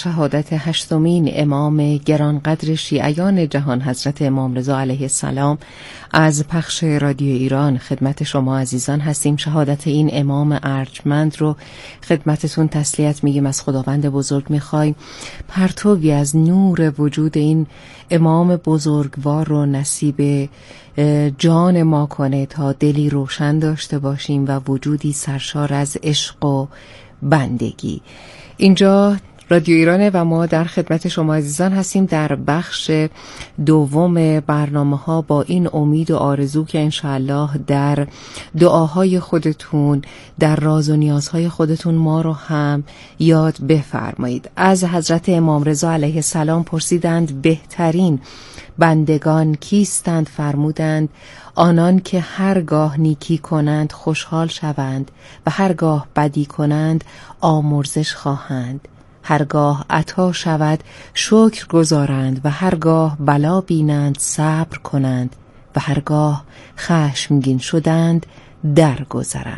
شهادت 8مین امام گرانقدر شیعیان جهان حضرت امام رضا علیه السلام از پخش رادیو ایران خدمت شما عزیزان هستیم. شهادت این امام ارجمند رو خدمتتون تسلیت میگیم، از خداوند بزرگ میخوایم پرتوی از نور وجود این امام بزرگوار رو نصیب جان ما کنه تا دلی روشن داشته باشیم و وجودی سرشار از عشق و بندگی. اینجا رادیو ایرانه و ما در خدمت شما عزیزان هستیم در بخش دوم برنامه ها، با این امید و آرزو که انشاءالله در دعاهای خودتون، در راز و نیازهای خودتون ما رو هم یاد بفرمایید. از حضرت امام رضا علیه السلام پرسیدند بهترین بندگان کیستند؟ فرمودند آنان که هرگاه نیکی کنند خوشحال شوند و هرگاه بدی کنند آمرزش خواهند، هرگاه عطا شود شکر گزارند و هرگاه بلا بینند صبر کنند و هرگاه خشمگین شدند درگذرند.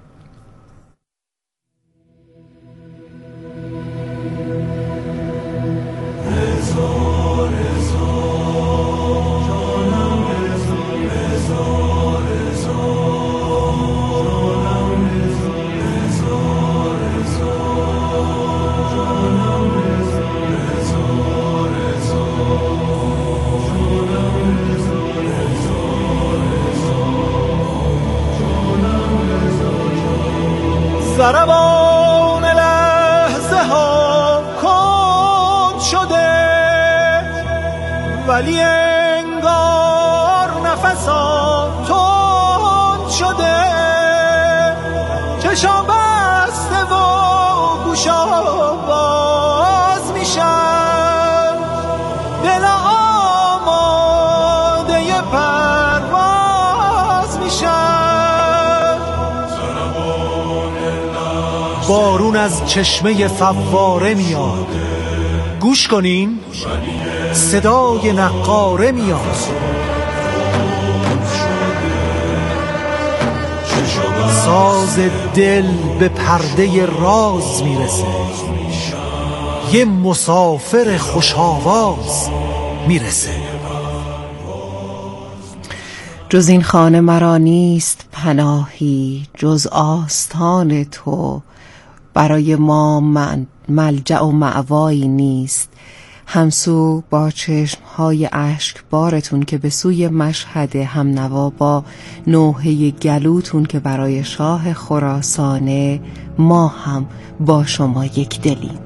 ضربان لحظه ها کند شده ولی انگار نفسا تند شده، چشم بسته و گوشا باز میشن، دل آماده پرواز میشن. بارون از چشمه فواره میاد، گوش کنین صدای نقاره میاد. ساز دل به پرده راز میرسه، یه مسافر خوش آواز میرسه. جز این خانه مرا نیست پناهی، جز آستان تو برای ما ملجأ و مأوایی نیست. همسو با چشمهای اشکبارتون که به سوی مشهد، هم نوا با نوحه گلوتون که برای شاه خراسانه، ما هم با شما یک دلیم.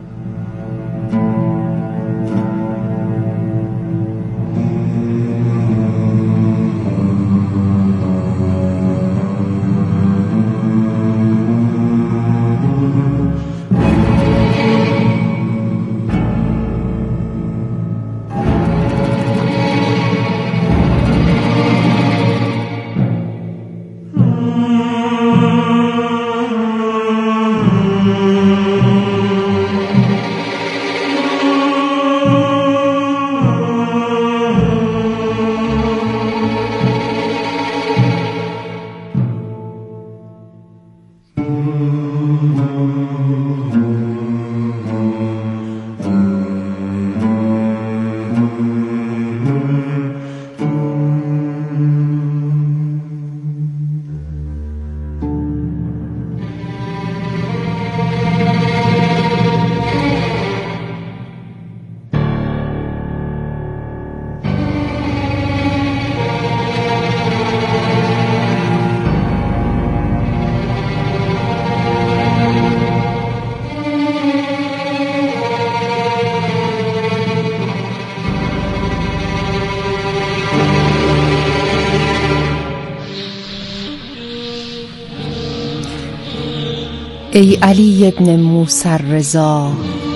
ای علی ابن موسی الرضا،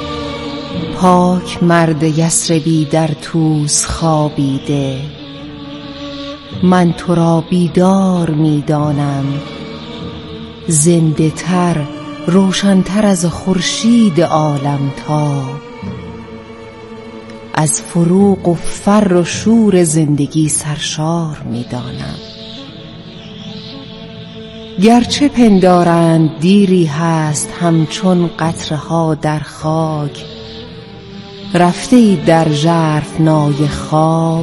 پاک مرد یثربی در طوس خوابیده، من تو را بیدار می‌دانم، زنده تر روشن‌تر از خورشید عالم‌تاب، از فروغ و فر و شور زندگی سرشار می‌دانم. گرچه پندارند دیری هست همچون قطره ها در خاک، رفته ای در ژرفنای خواب،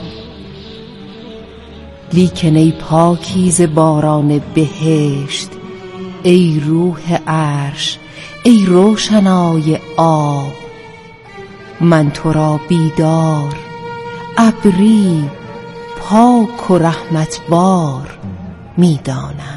لیکن ای پاکیزه باران بهشت، ای روح عرش، ای روشنای آب، من تو را بیدار، ابری، پاک و رحمت بار می‌دانم.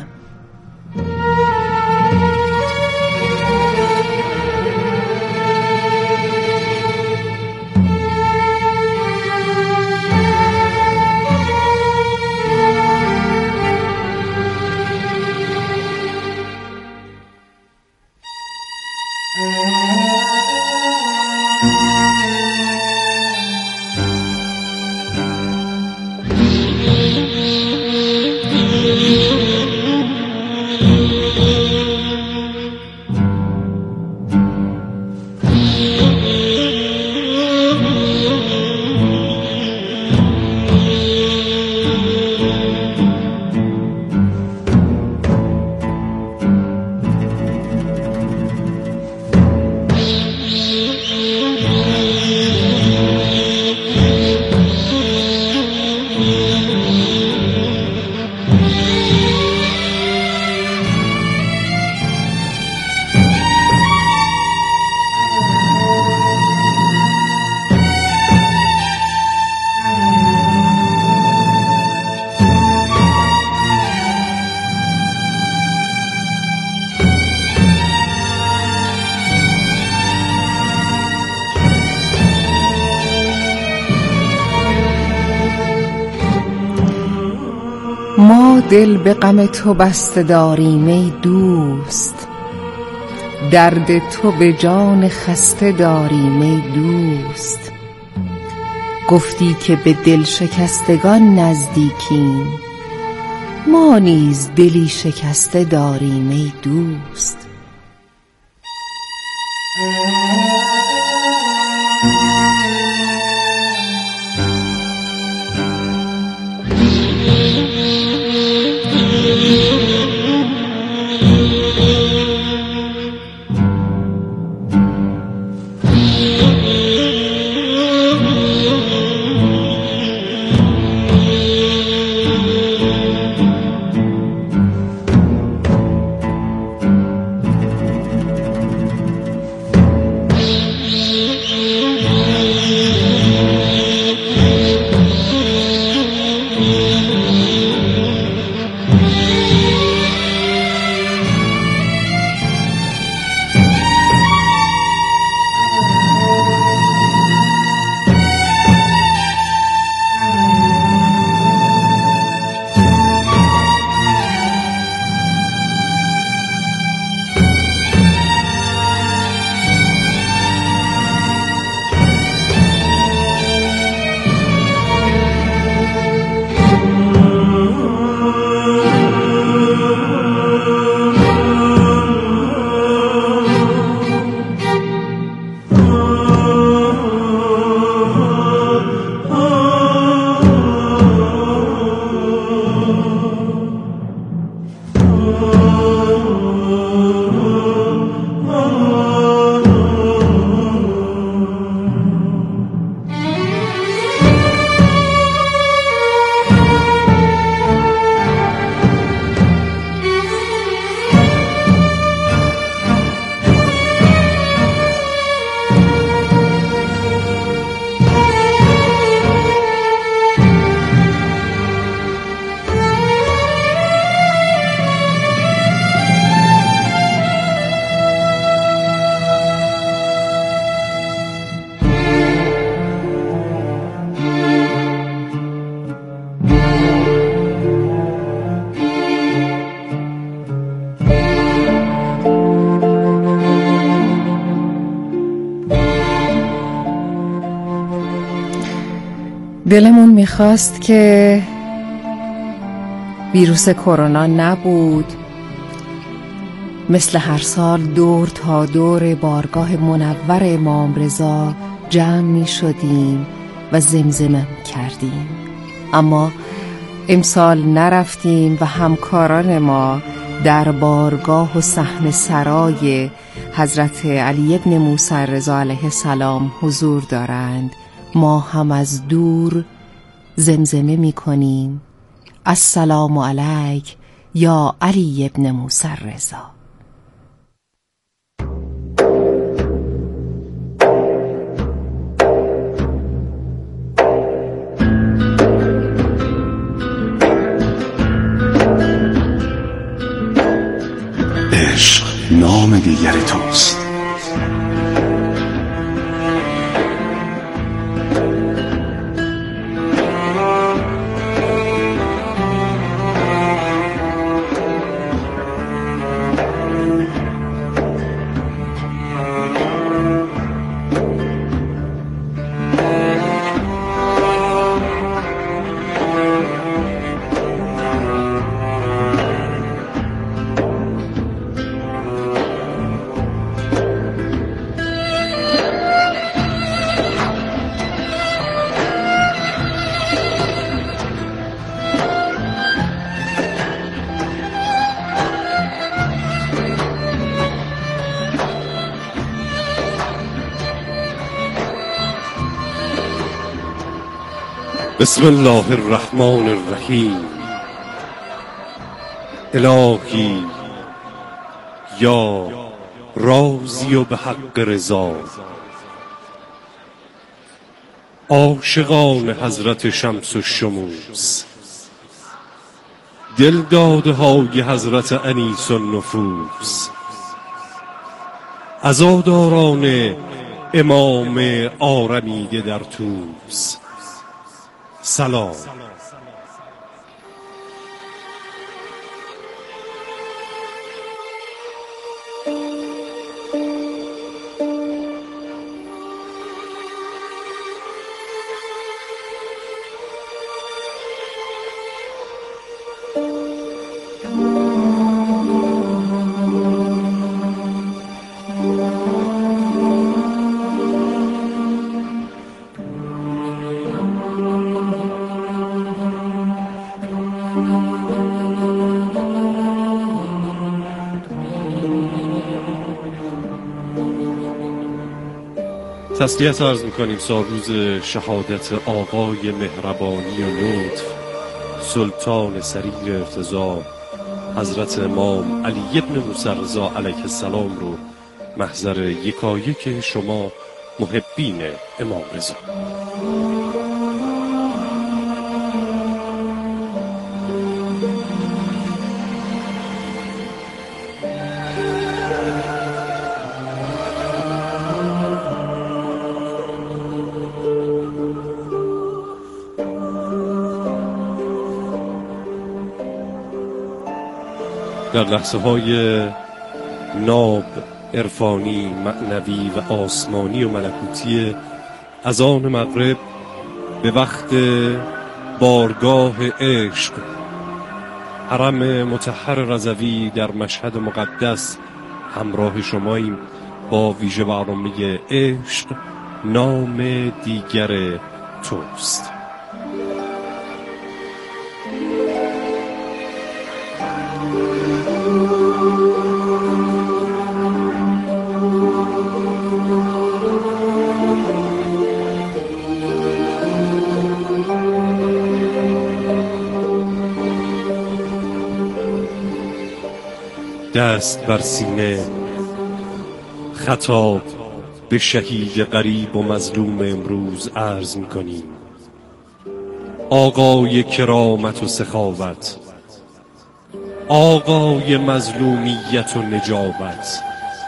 ما دل به غم تو بسته داریم ای دوست، درد تو به جان خسته داریم ای دوست. گفتی که به دل شکستگان نزدیکیم، ما نیز دلی شکسته داریم ای دوست. دلمون میخواست که ویروس کرونا نبود، مثل هر سال دور تا دور بارگاه منور امام رضا جمع میشدیم و زمزمه کردیم، اما امسال نرفتیم و همکاران ما در بارگاه و صحن سرای حضرت علی ابن موسی رضا علیه السلام حضور دارند، ما هم از دور زمزمه می کنیم السلام علیک یا علی ابن موسی رضا. عشق نام دیگر توست. بسم الله الرحمن الرحیم. الهی یا راضی و به حق رضا، عاشقان حضرت شمس الشموس، دل داده های حضرت انیس النفوس، عزاداران امام آرمیده در طوس، سلام. تسلیت عرض میکنیم سالروز شهادت آقای مهربانی و لطف سلطان سریر ارتضا حضرت امام علی ابن موسی رضا علیه السلام رو محضر یکایک شما محبین امام رضا. در لحظه های ناب عرفانی، معنوی و آسمانی و ملکوتی اذان مغرب به وقت بارگاه عشق حرم مطهر رضوی در مشهد مقدس همراه شماییم با ویژه برنامه عشق نام دیگر توست. دست بر سینه خطاب به شهید غریب و مظلوم امروز عرض می‌کنیم: آقای کرامت و سخاوت، آقای مظلومیت و نجابت،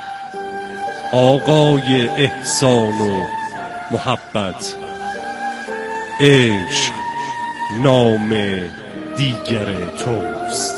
آقای احسان و محبت، عشق نام دیگر توست.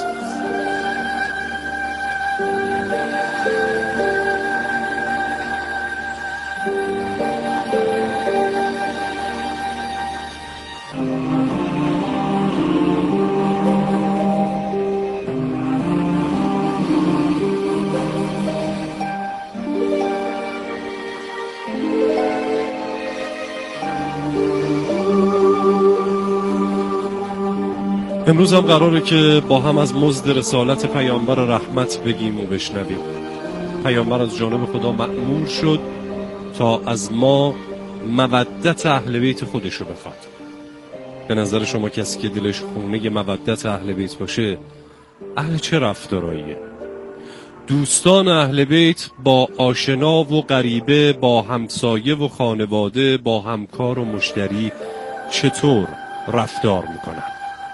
امروز هم قراره که با هم از مزد رسالت پیامبر رحمت بگیم و بشنویم. پیامبر از جانب خدا مأمور شد تا از ما مودت اهل بیت خودش رو بخواد. به نظر شما کسی که دلش خونه مودت اهل بیت باشه اهل چه رفتاراییه؟ دوستان اهل بیت با آشنا و غریبه، با همسایه و خانواده، با همکار و مشتری چطور رفتار میکنن؟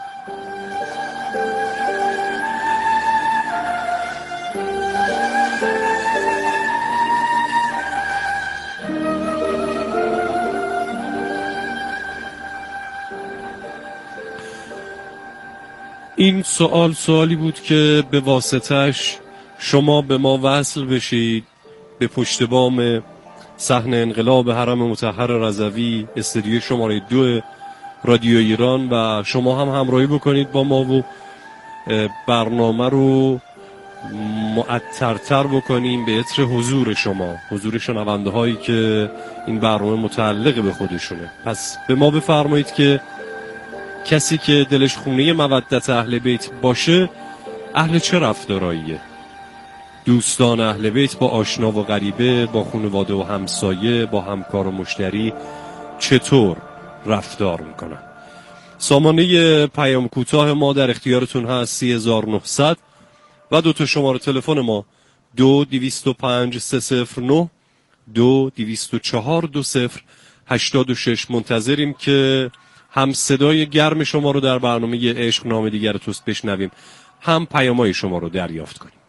این سوالی بود که به واسطش شما به ما وصل بشید به پشت بام صحن انقلاب حرم مطهر رضوی، استودیو شماره 2 رادیو ایران، و شما هم همراهی بکنید با ما و برنامه رو معطرتر بکنیم به عطر حضور شما، حضور شنونده هایی که این برنامه متعلق به خودشونه. پس به ما بفرمایید که کسی که دلش خونه مودت اهل بیت باشه اهل چه رفتاراییه؟ دوستان اهل بیت با آشنا و غریبه، با خانواده و همسایه، با همکار و مشتری چطور رفتار میکنن؟ سامانه پیام کوتاه ما در اختیارتون هست 3900 و 2 شماره تلفن ما 2205 309 2204 2086. منتظریم که هم صدای گرم شما رو در برنامه عشق نام دیگر توست بشنویم، هم پیام‌های شما رو دریافت کنیم.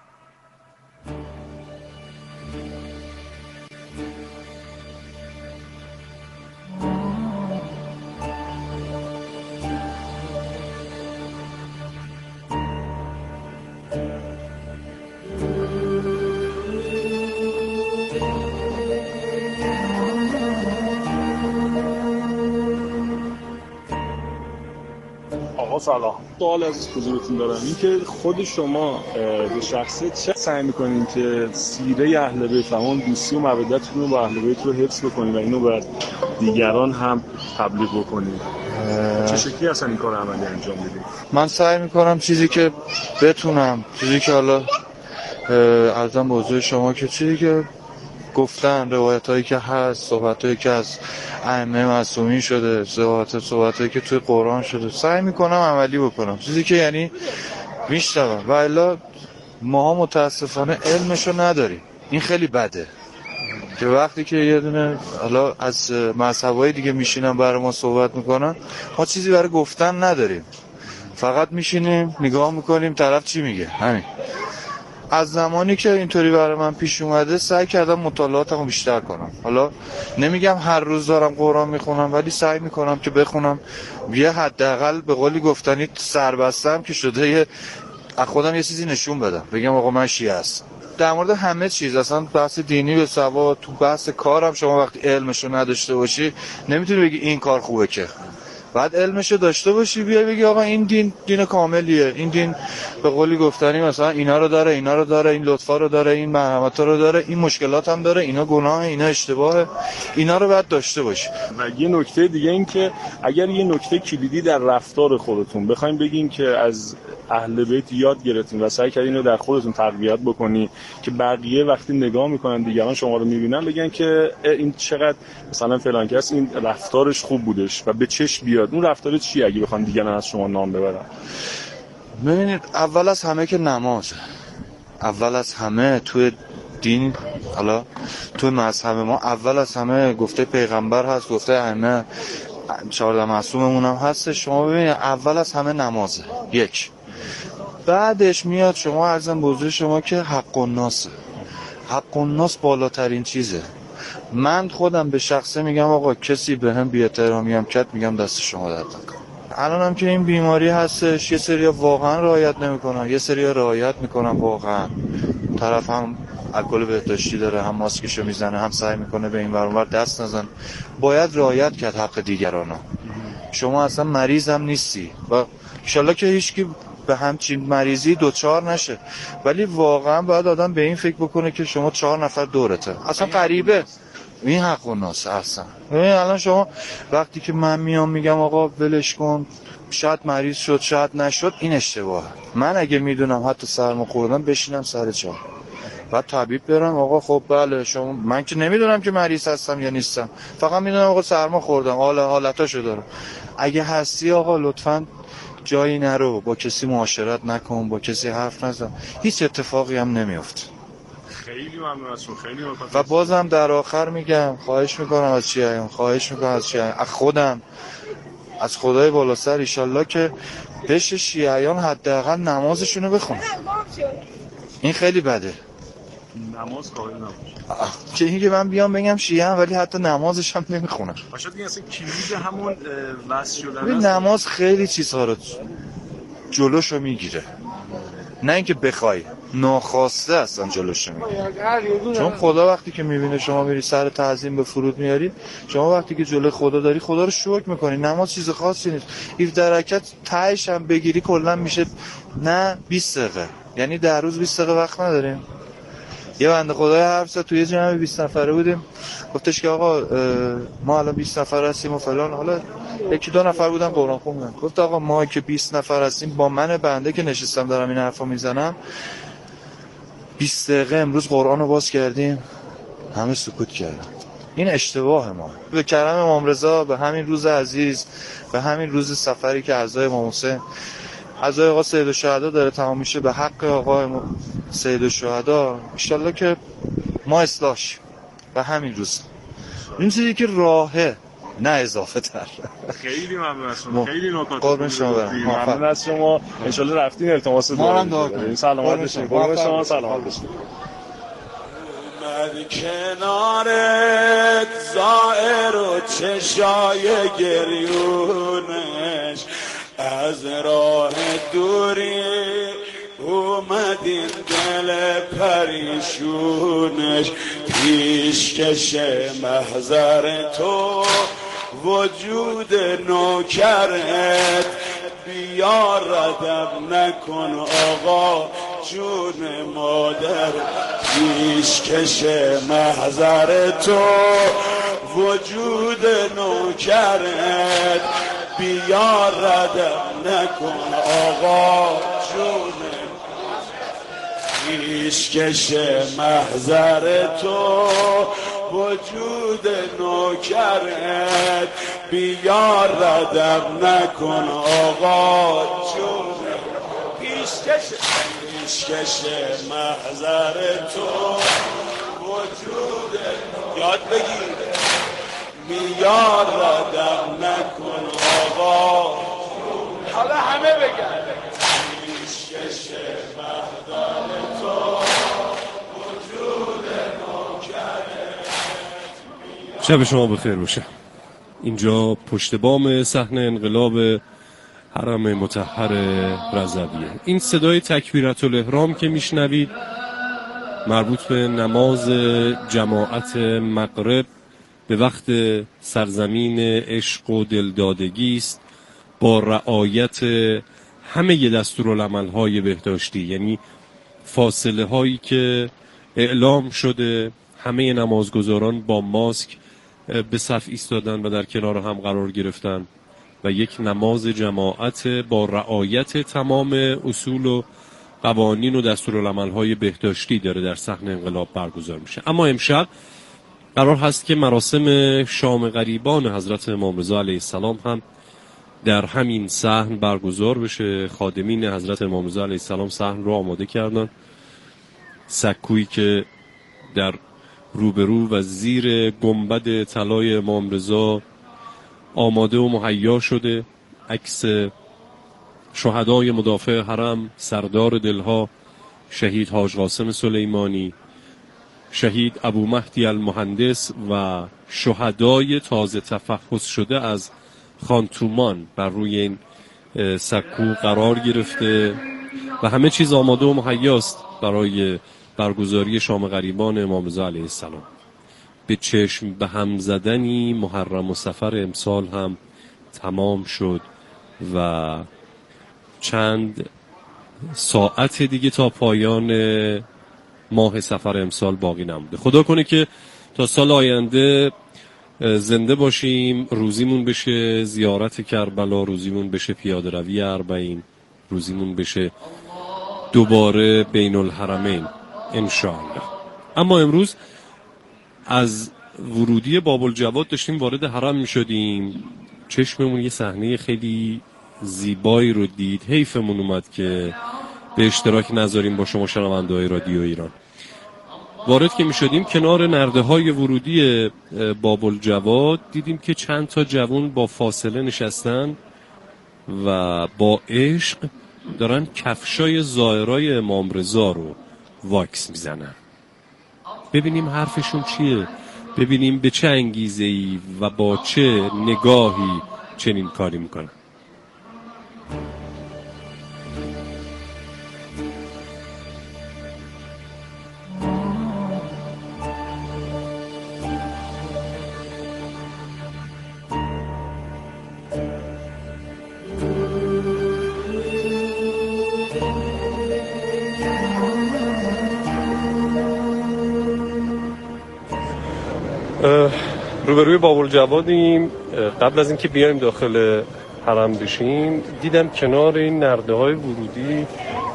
سلام. سوال از حضورتون دارم، این که خود شما به شخصه چه سعی میکنین که سیره اهل بیت و دوستی و مودتتون رو با اهل بیت رو حفظ بکنین و اینو بر دیگران هم تبلیغ بکنین؟ چه شکلی اصلا این کار عملی انجام میدین؟ من سعی میکنم چیزی که بتونم، چیزی که حالا ارزم به حضور شما که چیزی که گفتن، روایتایی که هست، صحبتایی که از ائمه معصومین شده، صحبتایی که توی قرآن شده، سعی میکنم عملی بکنم، چیزی که یعنی میشنوم. و الا ماها متاسفانه علمشو نداریم. این خیلی بده که وقتی که یه دونه حالا از مذهبای دیگه میشینن برای ما صحبت میکنن، ما چیزی برای گفتن نداریم، فقط میشینیم نگاه میکنیم طرف چی میگه. همین. از زمانی که اینطوری برای من پیش اومده سعی کردم مطالعاتمو بیشتر کنم. حالا نمیگم هر روز دارم قرآن میخونم، ولی سعی میکنم که بخونم یه حداقل به قولی گفتنی سربستم که شده از خودم یه چیزی نشون بدم، بگم آقا من شیعه هستم. در مورد همه چیز، اصلا بحث دینی به سوا، تو بحث کارم شما وقتی علمشو نداشته باشی نمیتونی بگی این کار خوبه، که بعد علمشو داشته باشی بیای بگی آقا این دین کاملیه، این دین به قولی گفتنی مثلا اینا رو داره، اینا رو داره، این لطفا رو داره، این مرحمتا رو داره، این مشکلات هم داره، اینا گناه، اینا اشتباهه، اینا رو باید داشته باشی. و یه نکته دیگه این که اگر یه نکته کلیدی در رفتار خودتون بخواید بگین که از اهل بیت یاد گرفتین و سعی کردین رو در خودتون تقویت بکنی که بقیه وقتی نگاه میکنن دیگران شما رو میبینن بگن که این چقدر مثلا فلان کس این رفتارش خوب بودش و به چشم بیاد، اون رفتار چیه اگه بخوان دیگران از شما نام ببرن؟ ببینید، اول از همه که نماز، اول از همه توی دین، حالا توی مذهب ما اول از همه گفته پیغمبر هست، گفته ائمه 14 معصوممون هم هست. شما ببینید اول از همه نمازه، یک. بعدش میاد شما عرضم به حضور شما که حق الناس، حق الناس بالاترین چیزه. من خودم به شخصه میگم آقا کسی به هم بی احترامی هم کرد، میگم دست شما درد نکنه. الان هم که این بیماری هستش، یه سری واقعا رعایت نمیکنن، یه سری رعایت میکنن واقعا. طرف هم الکل بهداشتی داره، هم ماسکشو میزنه، هم سعی میکنه به این ور اون ور دست نزن. باید رعایت کرد حق دیگرانو. شما اصلا مریض هم نیستی و ان شاءالله که هیچکی به همچین مریضی دوچار نشه، ولی واقعا باید آدم به این فکر بکنه که شما 4 نفر دورته، اصلا غریبه. این حق الناس اصلا. الان شما وقتی که من میام میگم آقا ولش کن، شاید مریض شد شاید نشد، این اشتباهه. من اگه میدونم حتی سرما خوردم بشینم سر جا، بعد طبیب برم آقا خب بله شما، من که نمیدونم که مریض هستم یا نیستم، فقط میدونم آقا سرما خوردم، حالتاشو دارم. اگه هستی آقا لطفاً جایی نرو، با کسی معاشرت نکن، با کسی حرف نزن، هیچ اتفاقی هم نمیفته. خیلی ممنون ازتون، خیلی ممنون. و بازم در آخر میگم خواهش میکنم از شیعیان، از خودم، از خدای بالا سر ایشالله که بشه شیعیان حداقل نمازشونو بخونن. این خیلی بده. نماز قائل نباشه. که اینکه من بیام بگم شیعه ولی حتی نمازش هم نمیخونن. باشه دیگه اصلا کلید همون وصل شدن است. نماز خیلی چیزها رو جلوشو میگیره. نه اینکه بخوای، ناخواسته اصلا جلوشو میگیره. چون خدا وقتی که میبینه شما میری سر تعظیم به فرود میاری، شما وقتی که جلوی خدا داری خدا رو شکر میکنی. نماز چیز خاصی نیست. 17 رکعت تهش هم بگیری کلا میشه نه 20 دقیقه. یعنی در روز 20 دقیقه وقت نداریم. یه بنده خدای حرف زد توی جمع 20 نفره بودیم، گفتش که آقا ما الان 20 نفر هستیم و فلان. حالا یکی دو نفر بودن قرآن خوندن. گفت آقا ما که 20 نفر هستیم، با من بنده که نشستم دارم این حرفا میزنم، 20 دقیقه امروز قرآن رو باز کردیم، همه سکوت کردن. این اشتباه ما. به کرم امام رضا، به همین روز عزیز، به همین روز سفری که عزای امام حسین، عزای آقا سید الشهدا داره تمام میشه، به حق آقا سید الشهدا ان شاءالله که ما اصلاح شیم به همین روز. این چیزی که راهه، نه اضافه تر. خیلی ممنون از شما، خیلی نکات قربون شما برم. ممنون از شما. ان شاءالله رفتین التماس دعا کنید. سلامت باشید. قربون شما، سلامت باشید. کنارت زائر و چشای گریونش، از راه دوری اومدین دل پریشونش، پیشکش محضر تو وجود نوکرت، بیار ردب نکن آقا جون مادر، پیشکش محضر تو وجود نوکرت، بیار ردب نکن آقا جون، پیشکش محضر تو وجود نوکرت، بیار ردب نکن آقا جون، پیشکش محضر تو وجود، یاد بگیر بیار ردب نکن آقا، حالا همه بگن پیشکش محضر تو وجود نوکرت. شب شما بخیر باشه. اینجا پشت بام صحن انقلاب حرم مطهر رضویه. این صدای تکبیرت الاحرام که میشنوید مربوط به نماز جماعت مغرب به وقت سرزمین عشق و دلدادگی است، با رعایت همه دستورالعمل‌های بهداشتی، یعنی فاصله هایی که اعلام شده. همه نمازگزاران با ماسک به صف ایستادن و در کنار هم قرار گرفتن و یک نماز جماعت با رعایت تمام اصول و قوانین و دستورالعمل‌های بهداشتی داره در صحن انقلاب برگزار میشه. اما امشب قرار هست که مراسم شام غریبان حضرت امام رضا علیه السلام هم در همین صحن برگزار بشه. خادمین حضرت امام رضا علیه السلام صحن رو آماده کردن. سکویی که در روبرو و زیر گنبد طلای امام رضا آماده و مهیا شده. عکس شهدای مدافع حرم، سردار دلها شهید حاج قاسم سلیمانی، شهید ابو مهدی المهندس و شهدای تازه تفحص شده از خانتومان بر روی این سکو قرار گرفته و همه چیز آماده و مهیاست برای برگزاری شام غریبان امام رضا علیه السلام. به چشم به هم زدنی محرم و سفر امسال هم تمام شد و چند ساعت دیگه تا پایان ماه سفر امسال باقی نمونده. خدا کنه که تا سال آینده زنده باشیم، روزیمون بشه زیارت کربلا، روزیمون بشه پیاده روی اربعین، روزیمون بشه دوباره بین الحرمین. انشاءالله. اما امروز از ورودی باب‌الجواد داشتیم وارد حرم می شدیم، چشممون یه صحنه خیلی زیبایی رو دید. حیفمون اومد که به اشتراک نذاریم با شما شنونده‌های رادیو ایران. وارد که می شدیم کنار نرده‌های ورودی باب‌الجواد دیدیم که چند تا جوان با فاصله نشستن و با عشق دارن کفشای زائرای امام رضا رو واکس میزنن. ببینیم حرفشون چیه، ببینیم به چه انگیزه‌ای و با چه نگاهی چنین کاری میکنن. روبروی باب‌الجوادیم. قبل از اینکه بیایم داخل حرم بشیم دیدم کنار این نرده‌های ورودی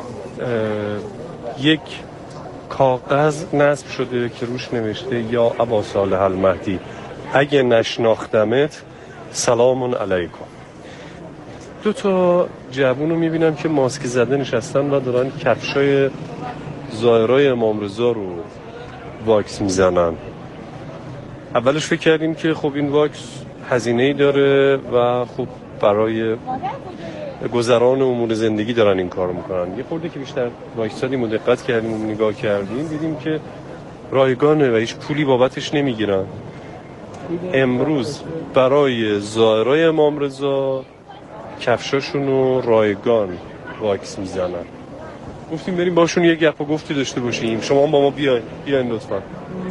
یک کاغذ نصب شده که روش نوشته یا ابا صالح المهدی اگه نشناختمت سلام علیکم. دو تا جوونو میبینم که ماسک زده نشستن و دارن کفشای زائرای امام رضا رو واکس میزنن. اولش فکر کردیم که خب این واکس هزینه‌ای داره و خب برای گذران امور زندگی دارن این کارو میکنن. یه خورده که بیشتر وایسادیم و دقت کردیم و نگاه کردیم دیدیم که رایگانه و هیچ پولی بابتش نمیگیرن. امروز برای زائرای امام رضا کفشاشون رو رایگان واکس میزنن. گفتیم بریم باشون یه گپ و گفتی داشته باشیم. شما هم با ما بیاین لطفا.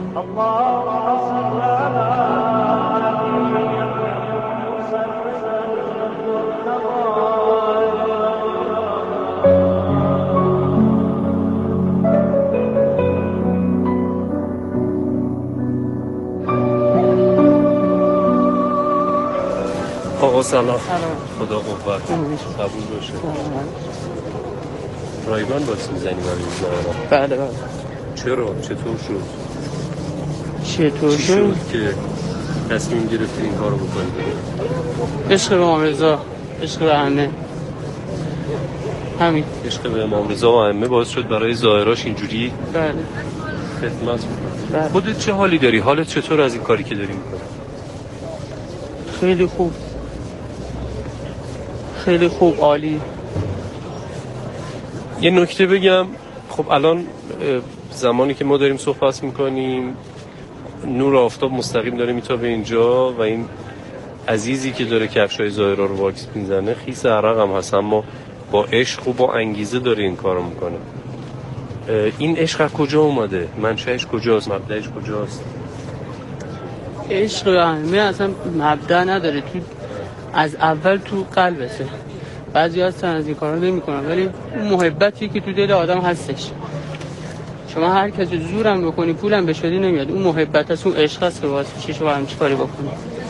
آقا سلام. خدا قوت. قبول باشه. رایگان باز میزنی برای بله. چرا؟ چطور شد؟ چطور شد که تصمیم گرفتی این کارو بکنی؟ عشق به امام رضا، عشق به ائمه، همین. عشق به امام رضا و ائمه باعث شد برای زائراش اینجوری بله خدمت بکنی. بله. خودت چه حالی داری؟ حالت چطور از این کاری که داری میکنی؟ خیلی خوب، خیلی خوب، عالی. یه نکته بگم، خب الان زمانی که ما داریم صحبت میکنیم نور آفتاب مستقیم داره میتابه اینجا و این عزیزی که داره کفشای زائرا رو واکس میزنه خیس عرق هم هست، اما با عشق و با انگیزه داره این کارو میکنه. این عشق از کجا اومده؟ منشأش کجاست؟ مبدأش کجاست؟ عشق به ائمه اصلا مبدأ نداره، تو از اول تو قلبته. بعضی هستن از این کارا نمیکنن ولی اون محبتی که تو دل آدم هستش. شما هر کسی زورم بکنی پولم بشودی نمیاد، اون محبت است، اون عشق است که واسه چی شما همچی کاری بکنی.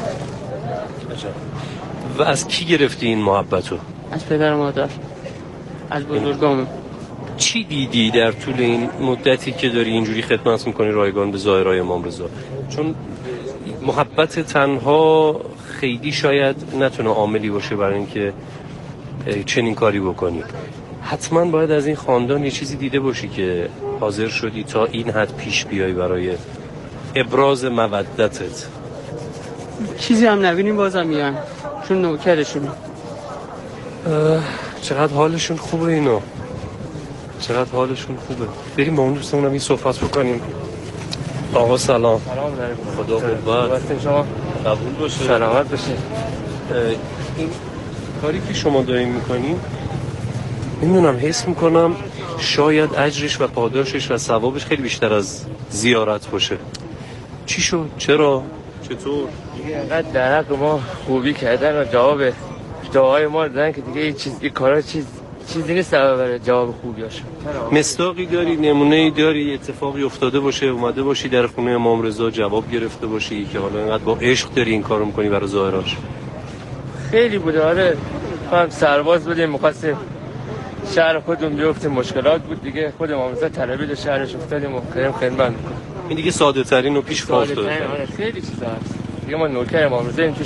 و از کی گرفتی این محبتو؟ از پدر و مادر، از بزرگام. چی دیدی در طول این مدتی که داری اینجوری خدمت میکنی رایگان به زائرای امام رضا؟ چون محبت تنها خیلی شاید نتونه عاملی باشه برای اینکه چنین کاری بکنی. حتما باید از این خاندان یه چیزی دیده باشی که حاضر شدی تا این حد پیش بیای برای ابراز مودتت. چیزی هم نبینیم بازم میان، چون نوکرشونم. چقدر حالشون خوبه اینا، چقدر حالشون خوبه. بریم با اون دوستمون هم این صحبت بکنیم. آقا سلام. سلام علیکم. خدا قوت. شما قبول باشه. سلامت باشید. این کاری که شما دارین میکنین نمیدونم حس میکنم شاید اجرش و پاداشش و ثوابش خیلی بیشتر از زیارت باشه. چی شد؟ چرا؟ چطور؟ اینقدر در حق ما خوبی کردن و جواب دعای ما دادن که دیگه این کارا چیزی نیست برای جواب خوبی هاشه. مصداقی داری؟ نمونه‌ای داری؟ اتفاقی افتاده باشه اومده باشی در خونه امام رضا جواب گرفته باشی که حالا اینقدر با عشق داری این کارو میکنی برای زائراش؟ خیلی بوده. آره هم سرباز بودیم، می‌خواستیم شهر خودمون بیفتیم مشکلات بود دیگه، خود امام رضا طلبی دو شهرش افتادیم و کریم خدمت میکنیم. این دیگه ساده ترین و پیش پا افتاده. آره خیلی چیزا هست دیگه، ما نوکر امام رضا این تو